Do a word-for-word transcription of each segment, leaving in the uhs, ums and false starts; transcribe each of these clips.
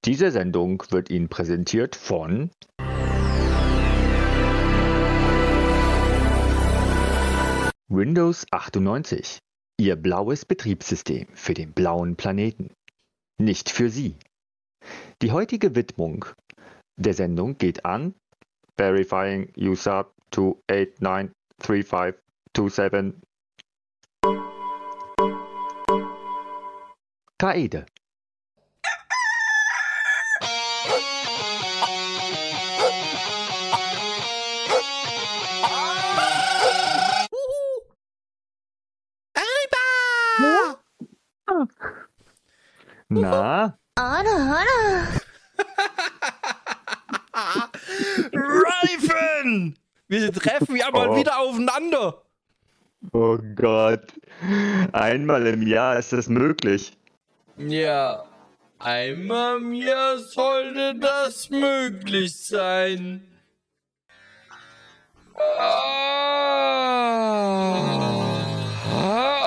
Diese Sendung wird Ihnen präsentiert von Windows achtundneunzig. Ihr blaues Betriebssystem für den blauen Planeten. Nicht für Sie. Die heutige Widmung der Sendung geht an Verifying User two eight nine three five two seven. Kaede. Na? Raven! Wir treffen ja mal Oh. wieder aufeinander. Oh Gott. Einmal im Jahr ist das möglich. Ja, einmal mir sollte das möglich sein. Ah.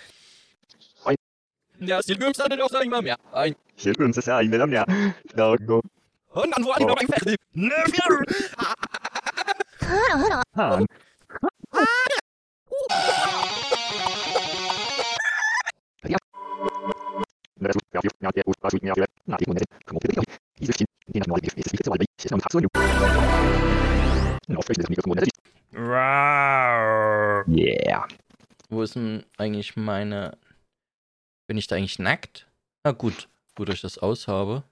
Ja, es gibt Gümmster nicht auch immer mehr. Ein Hier ist es ja einmal im Jahr. Ja, go. und dann wollte ich noch ein Fertig. Ne, Hahn. Yeah. Wo ist denn eigentlich meine... Bin ich da eigentlich nackt? Na gut, gut, dass ich das aushabe.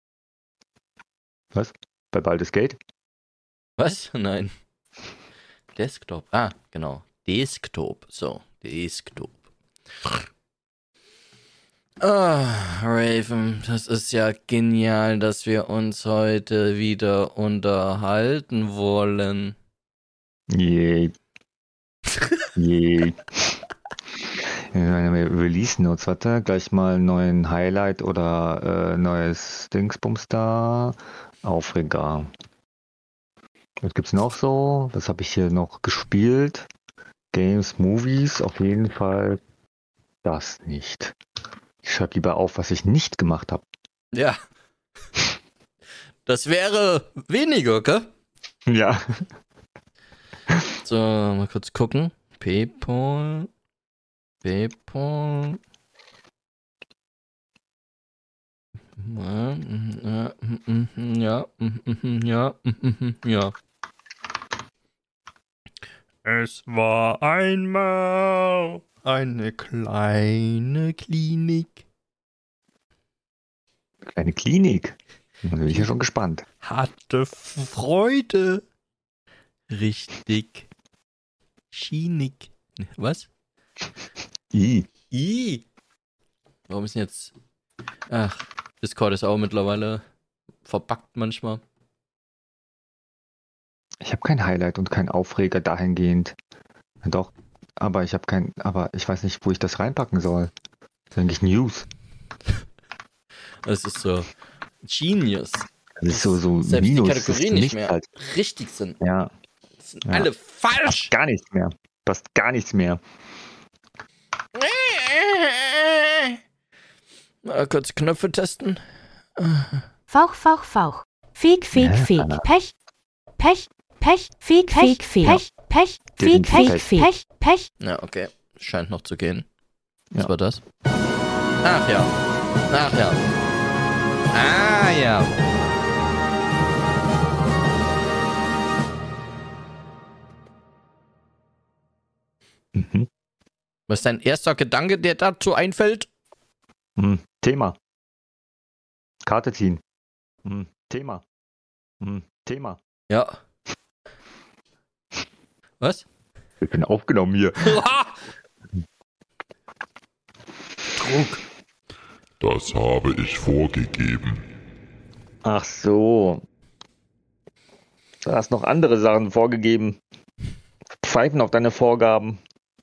Was? Bei Baldur's Gate? Was? Nein. Desktop. Ah, genau. Desktop. So, Desktop. Ah, Raven, das ist ja genial, dass wir uns heute wieder unterhalten wollen. Yay. Yay. Release Notes, warte, gleich mal einen neuen Highlight oder äh, neues Dingsbums da. Aufreger. Was gibt's noch so? Was habe ich hier noch gespielt? Games, Movies, auf jeden Fall das nicht. Ich schreibe lieber auf, was ich nicht gemacht habe. Ja. Das wäre weniger, gell? Ja. So, mal kurz gucken. PayPal. PayPal. Ja, ja, ja, ja, ja. Es war einmal eine kleine Klinik. Kleine Klinik. Da bin ich ja schon gespannt. Hatte Freude. Richtig. Schienig. Was? I. I. Warum ist denn jetzt... Ach, Discord ist auch mittlerweile verbuggt manchmal. Ich habe kein Highlight und kein Aufreger dahingehend. Doch, aber ich habe kein, aber ich weiß nicht, wo ich das reinpacken soll. Das ist eigentlich News. Das ist so Genius. Das ist so, so Selbst Minus. die das ist Kategorien nicht nichts mehr halt. richtig sind. Ja, Das sind Ja. alle falsch. gar nichts mehr. Passt gar nichts mehr. Mal kurz Knöpfe testen. Fauch, Fauch, Fauch. Fiek, Fiek, Ja. Fiek. Pech, Pech, Pech, Fiek, Fiek, Fiek. Pech, Pech, Fiek, Definitiv Fiek, Pech, Pech. Ja, okay. Scheint noch zu gehen. Was Ja. war das? Ach ja. Ach ja. Ah ja. Mhm. Was ist dein erster Gedanke, der dazu einfällt? Hm. Thema. Karte ziehen. Hm. Thema. Hm. Thema. Ja. Was? Ich bin aufgenommen hier. Druck. Das habe ich vorgegeben. Ach so. Du hast noch andere Sachen vorgegeben. Pfeifen auf deine Vorgaben.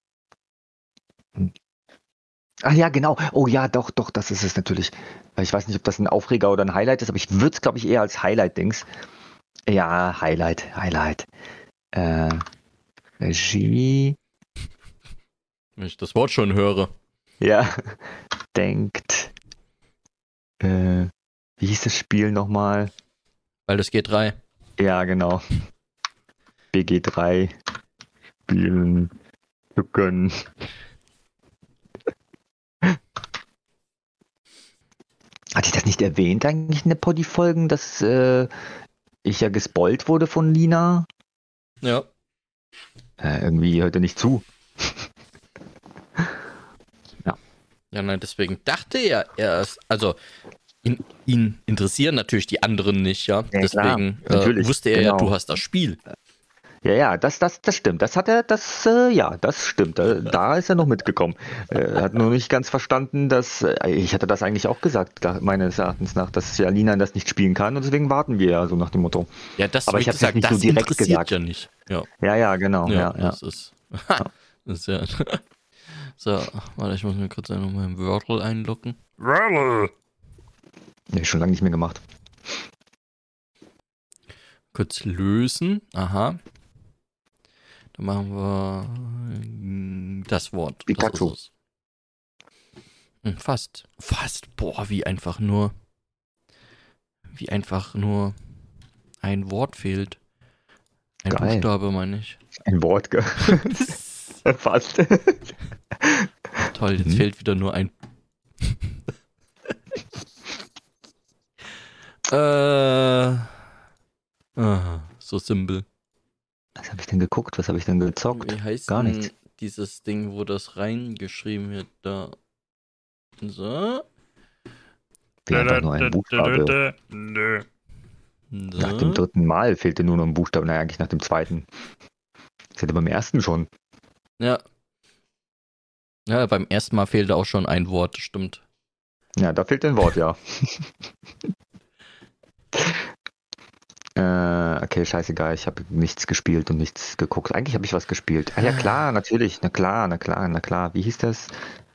Ach ja, genau. Oh ja, doch, doch, das ist es natürlich. Ich weiß nicht, ob das ein Aufreger oder ein Highlight ist, aber ich würde es, glaube ich, eher als Highlight-Dings. Ja, Highlight, Highlight. Äh, Regie. Wenn ich das Wort schon höre. Ja, denkt. Äh, Wie hieß das Spiel nochmal? Weil das G drei. Ja, genau. B G drei spielen zu können. Hatte ich das nicht erwähnt eigentlich in der Poddy-Folgen, dass äh, ich ja gespoilt wurde von Lina? Ja. Äh, irgendwie hört er nicht zu. Ja, nein, deswegen dachte er erst, also ihn, ihn interessieren natürlich die anderen nicht, ja. Ja, deswegen klar, natürlich, äh, wusste er genau. ja, du hast das Spiel. Ja, ja, das, das, das stimmt. Das hat er, das, äh, ja, das stimmt. Da, da ist er noch mitgekommen. Er hat nur nicht ganz verstanden, dass, äh, ich hatte das eigentlich auch gesagt, da, meines Erachtens nach, dass ja Lina das nicht spielen kann und deswegen warten wir ja so nach dem Motto. Ja, das, Aber wie ich hab's gesagt, nicht das so direkt interessiert gesagt. ja nicht. Ja, Ja, ja, genau. ja, Ja, ja. das ist. das ist ja. So, warte, ich muss mir kurz noch mal im Wordle einloggen. Wordle! Nee, schon lange nicht mehr gemacht. Kurz lösen. Aha. Dann machen wir das Wort. Pikachu. Das ist es. Hm, fast. Fast. Boah, wie einfach nur. Wie einfach nur ein Wort fehlt. Ein Geil. Buchstabe, meine ich. Ein Wort, gell? Fast. Toll, jetzt Mhm. fehlt wieder nur ein. äh. Ah, so simpel. Was habe ich denn geguckt? Was habe ich denn gezockt? Wie heißt Gar denn nichts. dieses Ding, wo das reingeschrieben wird? Da. So. Fehlt einfach nur ein Buchstabe. Nach dem So. dritten Mal fehlte nur noch ein Buchstabe. Naja, eigentlich nach dem zweiten. Das hätte beim ersten schon. Ja. Ja, beim ersten Mal fehlte auch schon ein Wort, stimmt. Ja, da fehlt ein Wort, ja. äh, okay, scheißegal. Ich habe nichts gespielt und nichts geguckt. Eigentlich habe ich was gespielt. Ah ja, klar, natürlich. Na klar, na klar, na klar. Wie hieß das?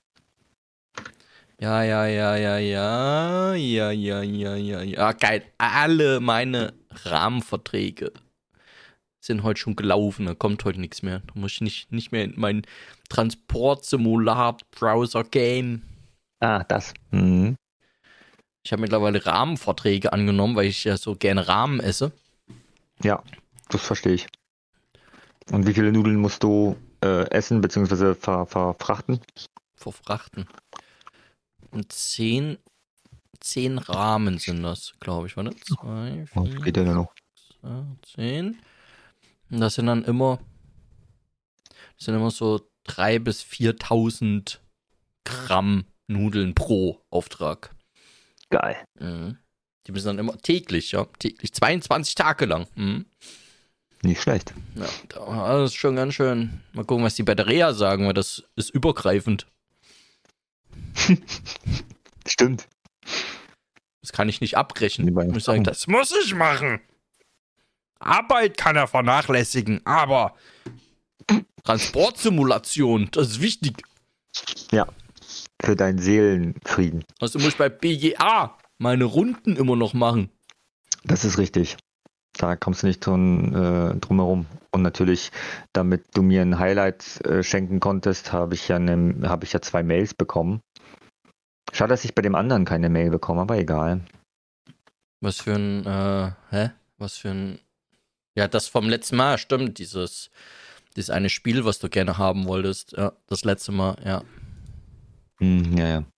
Ja, ja, ja, ja, ja, ja, ja, ja, ja, ja. Ah, geil. Alle meine Rahmenverträge sind heute schon gelaufen. Da kommt heute nichts mehr. Da muss ich nicht, nicht mehr in meinen Transport-Simulat-Browser gehen. Ah, das. Mhm. Ich habe mittlerweile Rahmenverträge angenommen, weil ich ja so gerne Rahmen esse. Ja, das verstehe ich. Und wie viele Nudeln musst du äh, essen bzw. Ver verfrachten? Verfrachten. Und zehn, zehn Rahmen sind das, glaube ich. Warte, zwei, Oh, vier, geht ja noch. zehn. Und das sind dann immer, das sind immer so dreitausend bis viertausend Gramm Nudeln pro Auftrag. Geil. Mhm. Die müssen dann immer täglich, ja, täglich, zweiundzwanzig Tage lang. Mhm. Nicht schlecht. Ja, das ist schon ganz schön. Mal gucken, was die bei der Reha sagen, weil das ist übergreifend. Stimmt. Das kann ich nicht abbrechen. Wie Ich bei muss sagen, das muss ich machen. Arbeit kann er vernachlässigen, aber Transportsimulation, das ist wichtig. Ja. Für deinen Seelenfrieden. Also muss ich bei B G A meine Runden immer noch machen. Das ist richtig. Da kommst du nicht drum, äh, drum herum. Und natürlich, damit du mir ein Highlight äh, schenken konntest, habe ich ja ne, habe ich ja zwei Mails bekommen. Schade, dass ich bei dem anderen keine Mail bekomme, aber egal. Was für ein, äh, hä? Was für ein, ja, das vom letzten Mal, stimmt, dieses, dieses eine Spiel, was du gerne haben wolltest, ja, das letzte Mal, ja. Hm, ja, ja.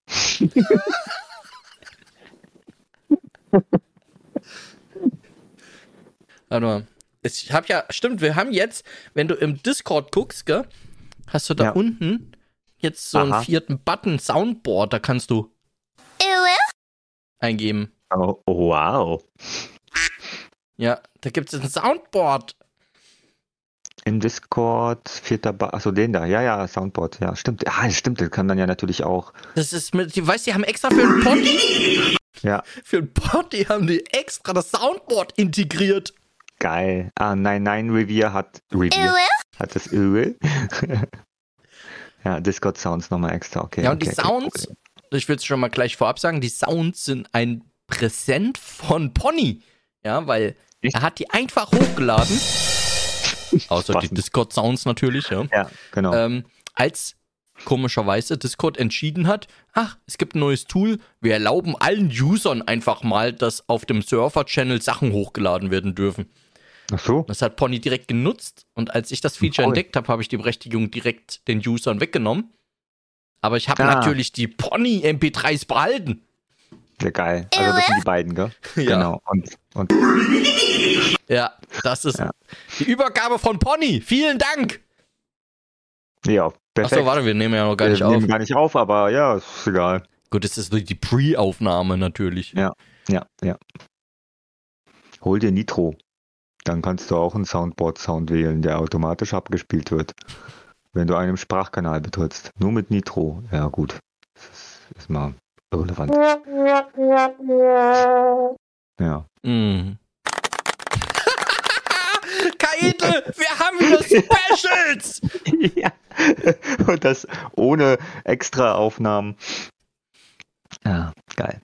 Warte mal. Ich hab ja, stimmt, wir haben jetzt, wenn du im Discord guckst, gell, hast du da Ja. unten jetzt so Aha. einen vierten Button, Soundboard, da kannst du eingeben. Oh, oh, wow. Ja, da gibt es ein Soundboard. Im Discord, vierter ba Achso, den da. Ja, ja, Soundboard. Ja, stimmt. Ah, stimmt. Das kann dann ja natürlich auch. Das ist mit, du weißt, die haben extra für ein Poddy, Ja, für ein Poddy haben die extra das Soundboard integriert. geil. Ah, nein, nein, Revier hat. Revier hat das Öl. Ja, Discord Sounds nochmal extra. Okay. Ja, und okay, die Sounds, okay. ich will es schon mal gleich vorab sagen, die Sounds sind ein Präsent von Pony. Ja, weil Echt? er hat die einfach hochgeladen. Außer die Passend. Discord-Sounds natürlich, ja. Ja, genau. Ähm, als komischerweise Discord entschieden hat, ach, es gibt ein neues Tool, wir erlauben allen Usern einfach mal, dass auf dem Surfer-Channel Sachen hochgeladen werden dürfen. Ach so. Das hat Pony direkt genutzt und als ich das Feature Cool. entdeckt habe, habe ich die Berechtigung direkt den Usern weggenommen. Aber ich habe Ah. natürlich die Pony-M P dreis behalten. Sehr geil. Also das sind die beiden, gell? Ja. Genau. Und, und Ja, das ist Ja. die Übergabe von Pony. Vielen Dank. ja, perfekt. Achso, warte, wir nehmen ja noch gar Wir nicht auf. nehmen gar nicht auf, aber ja, ist egal. Gut, das ist nur die Pre-Aufnahme natürlich. Ja, ja, ja. Hol dir Nitro. Dann kannst du auch einen Soundboard-Sound wählen, der automatisch abgespielt wird, wenn du einen Sprachkanal betrittst. Nur mit Nitro. Ja, gut. Das ist, ist mal irrelevant. Ja. Mhm. Kaedel, wir haben wieder Specials! Ja. Und das ohne extra Aufnahmen. Ja, geil.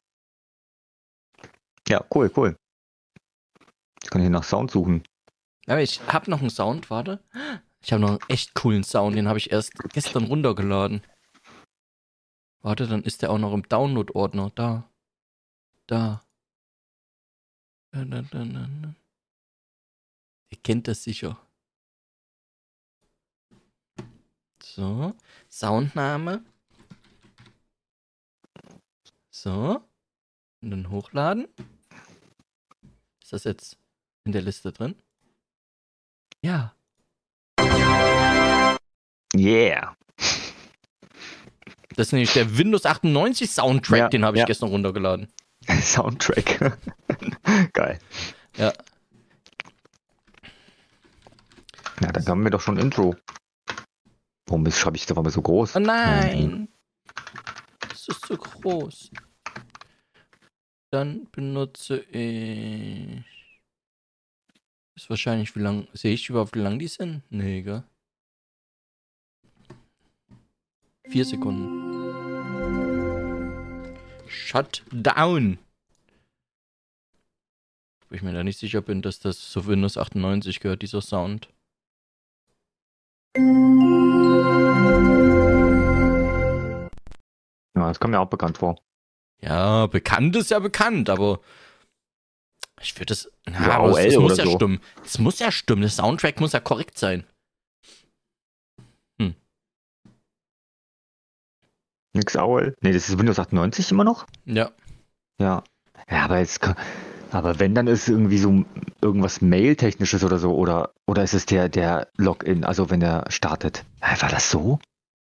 Ja, cool, cool. Ich kann hier nach Sound suchen. Aber ich hab noch einen Sound, warte. Ich habe noch einen echt coolen Sound, den habe ich erst gestern runtergeladen. Warte, dann ist der auch noch im Download-Ordner. Da. Da. Da, da, da, da, da. Ihr kennt das sicher. So. Soundname. So. Und dann hochladen. Ist das jetzt in der Liste drin? Ja. Yeah. Das ist nämlich der Windows achtundneunzig Soundtrack, Ja, den habe ich ja. gestern runtergeladen. Soundtrack. Geil. Ja. Ja, dann haben wir doch schon Intro. Warum ist- schreibe ich das aber so groß? Oh nein. Das ist zu groß. Dann benutze ich. Ist wahrscheinlich, wie lang. Sehe ich überhaupt, wie lang die sind? Nee, gell? Vier Sekunden. Shut down. Wo ich mir da nicht sicher bin, dass das zu Windows achtundneunzig gehört, dieser Sound. Ja, das kommt mir auch bekannt vor. Ja, bekannt ist ja bekannt, aber ich würde das. Na, Ja, aber es, A O L es muss oder ja so. stimmen. Es muss ja stimmen. Der Soundtrack muss ja korrekt sein. Nix A O L? Nee, das ist Windows achtundneunzig immer noch? Ja. Ja. Ja, aber jetzt, kann- aber wenn, dann ist irgendwie so irgendwas Mail-technisches oder so, oder, oder ist es der, der Login, also wenn der startet. Hä, war das so?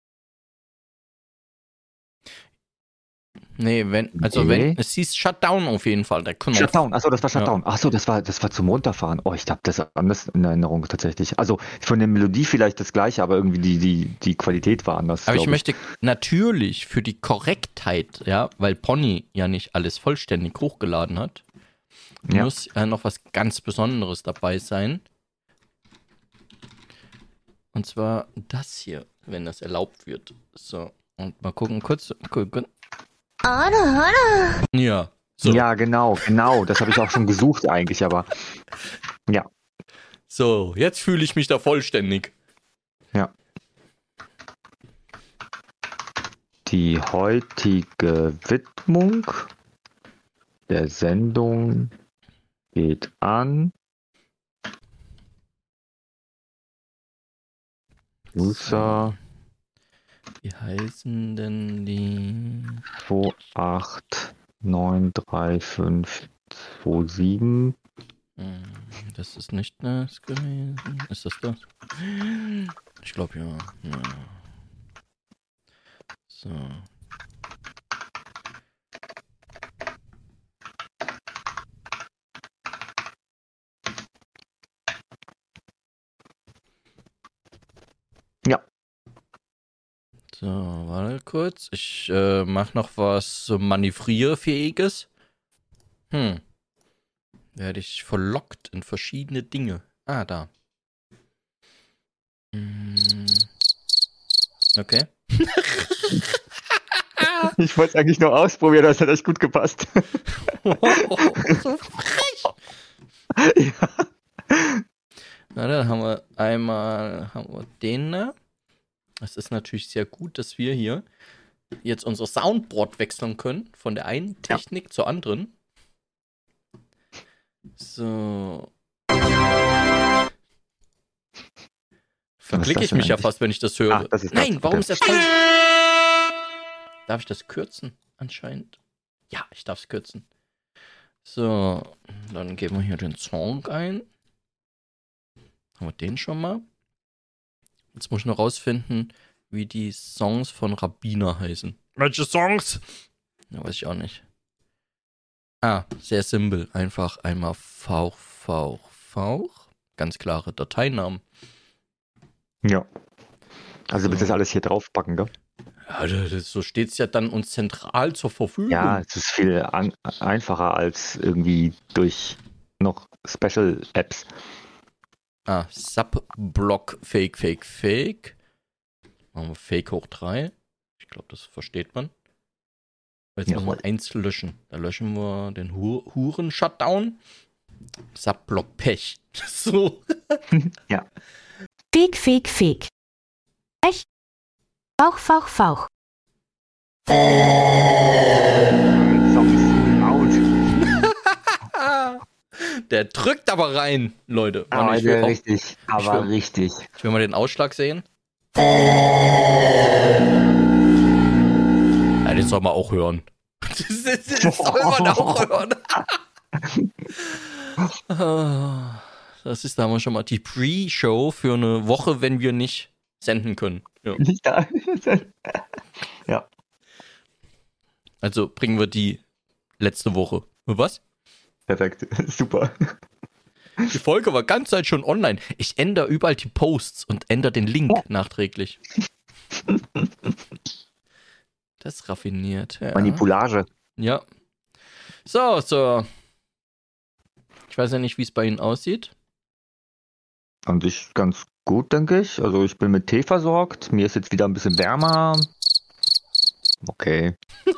Nee, wenn, also Okay. wenn, es hieß Shutdown auf jeden Fall. Der Knopf. Shutdown, achso, das war Shutdown. Achso, das war, das war zum Runterfahren. Oh, ich habe das anders in Erinnerung tatsächlich. Also von der Melodie vielleicht das gleiche, aber irgendwie die, die, die Qualität war anders. Aber ich glaub möchte natürlich für die Korrektheit, ja, weil Pony ja nicht alles vollständig hochgeladen hat, Ja. muss äh, noch was ganz Besonderes dabei sein. Und zwar das hier, wenn das erlaubt wird. So, und mal gucken, kurz. gucken. Ja, so. Ja, genau, genau. Das habe ich auch schon gesucht eigentlich, aber ja. So, jetzt fühle ich mich da vollständig. Ja. Die heutige Widmung der Sendung geht an User Wie heißen denn die? zwei acht neun drei fünf zwei sieben. Hm, Das ist nicht das gewesen. Ist das das? Ich glaube ja. ja. So. Ja. So, warte kurz. Ich äh, mach noch was so manövrierfähiges. Hm. Werde ich verlockt in verschiedene Dinge. Ah, da. Hm. Okay. Ich wollte es eigentlich nur ausprobieren, das hat echt gut gepasst. So frech. Ja. Na, dann haben wir einmal haben wir den da. Es ist natürlich sehr gut, dass wir hier jetzt unser Soundboard wechseln können von der einen Technik ja. zur anderen. So. Verklicke ich mich ja fast, wenn ich das höre. Ach, das ist Nein, das. warum ist das Ton? Darf ich das kürzen? Anscheinend. Ja, ich darf es kürzen. So, dann geben wir hier den Song ein. Haben wir den schon mal? Jetzt muss ich noch rausfinden, wie die Songs von Rabbiner heißen. Welche Songs? Ja, weiß ich auch nicht. Ah, sehr simpel. Einfach einmal Fauch, Fauch, Fauch. Ganz klare Dateinamen. Ja. Also So. willst du das alles hier draufpacken, gell? Ja, das, so steht es ja dann uns zentral zur Verfügung. Ja, es ist viel an, einfacher als irgendwie durch noch Special Apps. Ah, Subblock Fake, Fake, Fake. Machen wir Fake hoch drei. Ich glaube, das versteht man. Jetzt müssen wir eins löschen. Da löschen wir den Hu Huren-Shutdown. Subblock Pech. So. Ja. Fake, Fake, Fake. Echt. Fauch, Fauch, Fauch. Der drückt aber rein, Leute. Mann, Aber ich will auch, richtig, aber ich will, richtig. Ich will mal den Ausschlag sehen. Ja, den soll man auch hören. Das, das, das soll man auch hören. Das ist, da haben wir schon mal die Pre-Show für eine Woche, wenn wir nicht senden können. Ja. Nicht da. Ja. Also bringen wir die letzte Woche. Was? Perfekt. Super. Die Folge war ganz Zeit schon online. Ich ändere überall die Posts und ändere den Link oh. nachträglich. Das ist raffiniert. Ja. Manipulage. Ja. So, so. Ich weiß ja nicht, wie es bei Ihnen aussieht. An sich ganz gut, denke ich. Also ich bin mit Tee versorgt. Mir ist jetzt wieder ein bisschen wärmer. Okay.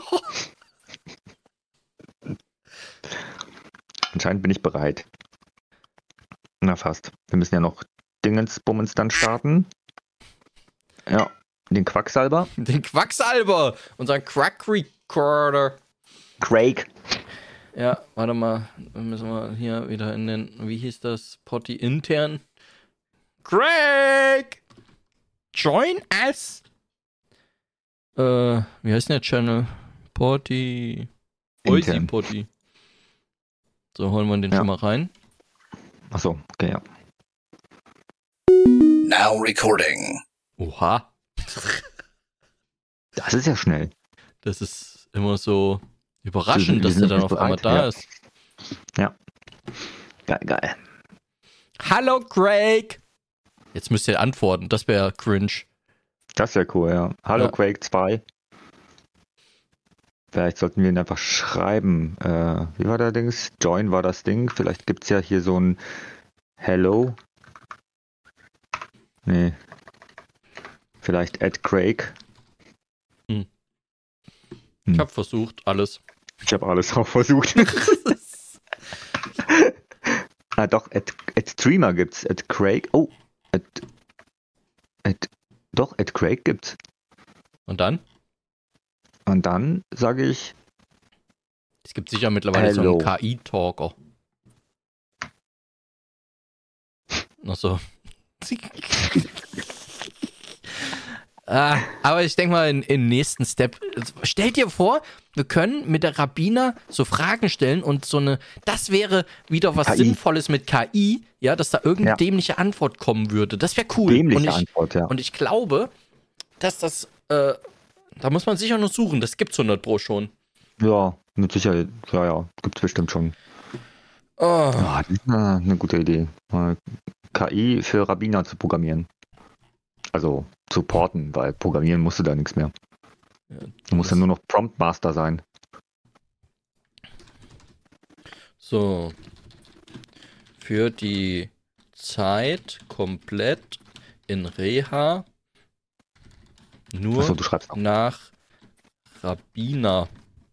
Anscheinend bin ich bereit. Na fast. Wir müssen ja noch Dingensbummens dann starten. Ja, den Quacksalber. Den Quacksalber! Unseren Crack Recorder. Craig. Ja, warte mal. Dann müssen wir hier wieder in den, wie hieß das? Potty intern. Craig! Join us! Äh, wie heißt denn der Channel? Potty. Oisi Potty. So, holen wir den ja. schon mal rein. Achso, okay, ja. Now recording. Oha. Das ist ja schnell. Das ist immer so überraschend, wir, wir dass der dann auf einmal da ja. ist. Ja. Geil, geil. Hallo, Craig! Jetzt müsst ihr antworten, das wäre cringe. Das wäre cool, ja. Hallo, ja. Craig zwei. Vielleicht sollten wir ihn einfach schreiben. Äh, wie war der Dings? Join war das Ding. Vielleicht gibt es ja hier so ein Hello. Nee. Vielleicht at Craig. Hm. Ich habe versucht, alles. Ich habe alles auch versucht. Ah, doch, at, at Streamer gibt's. At Craig. Oh. At, at, doch, at Craig gibt's. Und dann? Und dann sage ich. Es gibt sicher mittlerweile Hello. So einen K I-Talker. Noch so. ah, aber ich denke mal, im nächsten Step. Stell dir vor, wir können mit der Rabbiner so Fragen stellen und so eine. Das wäre wieder was K I. Sinnvolles mit K I, ja, dass da irgendeine ja. dämliche Antwort kommen würde. Das wäre cool. Dämliche und ich, Antwort, ja. Und ich glaube, dass das. Äh, Da muss man sicher noch suchen, das gibt's hundert Pro schon. Ja, mit Sicherheit. Ja, ja, gibt's bestimmt schon. Oh. Ja, das ist eine, eine gute Idee. K I für Rabbiner zu programmieren. Also zu porten, weil programmieren musst du da nichts mehr. Ja, du musst ja nur noch Prompt Master sein. So. Für die Zeit komplett in Reha. Nur Achso, du schreibst auch. Nach Rabbiner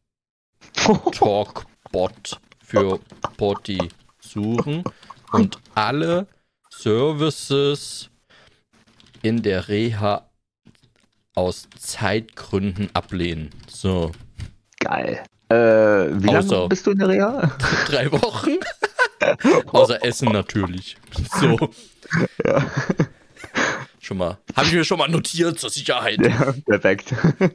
Talkbot für Potty suchen und alle Services in der Reha aus Zeitgründen ablehnen. So. Geil. Äh, wie Außer- lange bist du in der Reha? Drei Wochen. Außer Essen natürlich. So. Ja. Schon mal. Habe ich mir schon mal notiert zur Sicherheit. Ja, perfekt.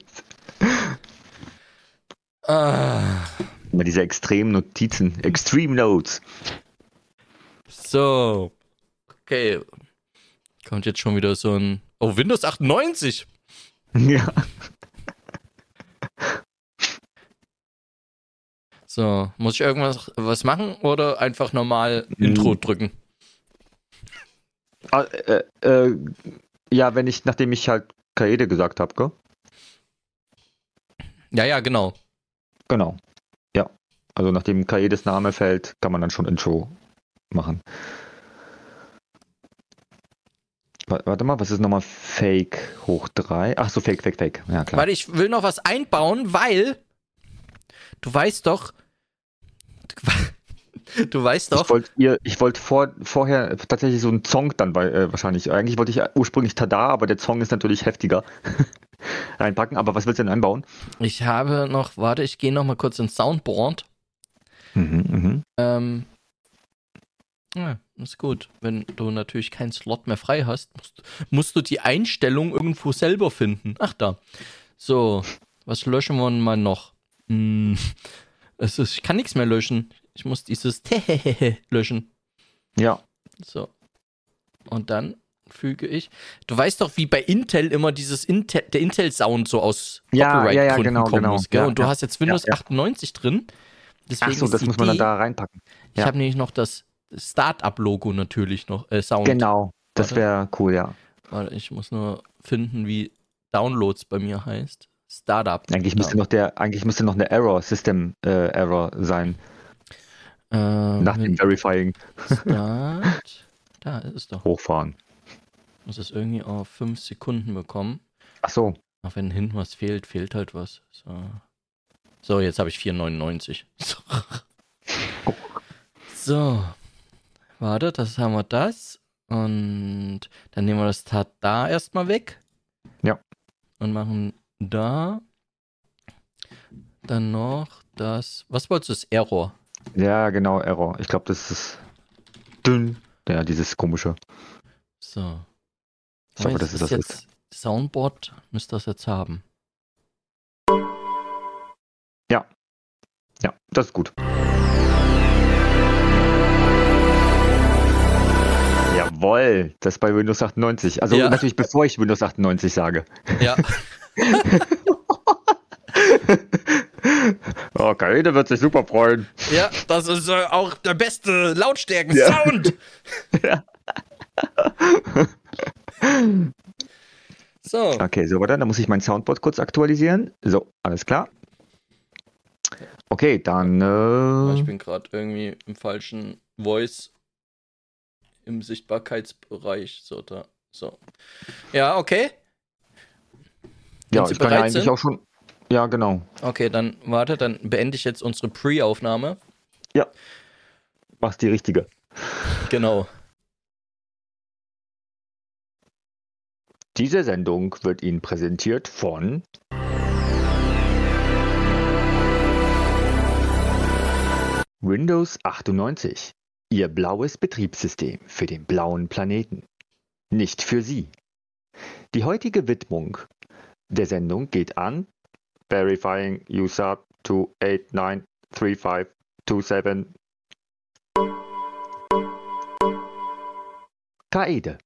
Ah. Immer diese extremen Notizen, Extreme Notes. So. Okay. Kommt jetzt schon wieder so ein. Oh, Windows achtundneunzig. Ja. So. Muss ich irgendwas was machen oder einfach normal Hm. Intro drücken? Ah, äh, äh, ja, wenn ich, nachdem ich halt Kaede gesagt habe, gell? Ja, ja, genau. Genau. Ja. Also nachdem Kaedes Name fällt, kann man dann schon Intro machen. Wa- Warte mal, was ist nochmal Fake hoch drei? Ach so, Fake, Fake, Fake. Ja, klar. Warte, ich will noch was einbauen, weil du weißt doch, du, du weißt doch, Ich wollte ihr, ich wollte vor, vorher tatsächlich so einen Song dann bei, äh, wahrscheinlich. Eigentlich wollte ich ursprünglich Tada, aber der Song ist natürlich heftiger reinpacken. Aber was willst du denn einbauen? ich habe noch, warte, ich gehe noch mal kurz ins Soundboard. Mhm, mhm. Ähm, ja, ist gut. Wenn du natürlich keinen Slot mehr frei hast, musst, musst du die Einstellung irgendwo selber finden. Ach da. So, was löschen wir denn mal noch? Hm, es ist, ich kann nichts mehr löschen. Ich muss dieses Tehehehe löschen. Ja. So. Und dann füge ich. Du weißt doch, wie bei Intel immer dieses Intel, der Intel-Sound so aus Ja, Copyright-Gründen ja, ja, genau, kommen genau. muss, gell? Ja, Und du ja. hast jetzt Windows Ja, ja. achtundneunzig drin. Deswegen Ach so, ist das die muss man dann Idee- da reinpacken. Ich Ja. habe nämlich noch das Start-up-Logo natürlich noch, äh, Sound. Genau. Das Warte. wäre cool, ja. Warte, ich muss nur finden, wie Downloads bei mir heißt. Startup. Eigentlich müsste Ja. noch der, eigentlich müsste noch eine Error, System äh, Error sein, Äh, nach dem mit Verifying. Start. Da ist es doch. Hochfahren. Muss es irgendwie auf fünf Sekunden bekommen. Ach so. Auch wenn hinten was fehlt, fehlt halt was. So, so jetzt habe ich vier neunundneunzig. So. so. Warte, das haben wir das. Und dann nehmen wir das Tat da erstmal weg. Ja. Und machen da. Dann noch das. Was wolltest du? Das Error. Ja, genau, Error. Ich glaube, das ist dünn. Ja, dieses komische. So. Ich hoffe, Jetzt das ist das jetzt ist. Soundboard müsste das jetzt haben. Ja, das ist gut. Jawohl, das ist bei Windows achtundneunzig. Also Ja. natürlich bevor ich Windows achtundneunzig sage. Ja. Oh, Kaede wird sich super freuen. Ja, das ist äh, auch der beste Lautstärken-Sound. Ja. So, Okay, so weiter. Dann muss ich mein Soundboard kurz aktualisieren. So, alles klar. Okay, dann. ich Äh, bin gerade irgendwie im falschen Voice im Sichtbarkeitsbereich. So, da. So. Ja, okay. ja, Sie ich kann ja bereit eigentlich sind? auch schon. Ja, genau. Okay, dann warte, dann beende ich jetzt unsere Pre-Aufnahme. Machst die richtige. Genau. Diese Sendung wird Ihnen präsentiert von Windows achtundneunzig. Ihr blaues Betriebssystem für den blauen Planeten. Nicht für Sie. Die heutige Widmung der Sendung geht an Verifying User two eight nine three five two seven. Kaede.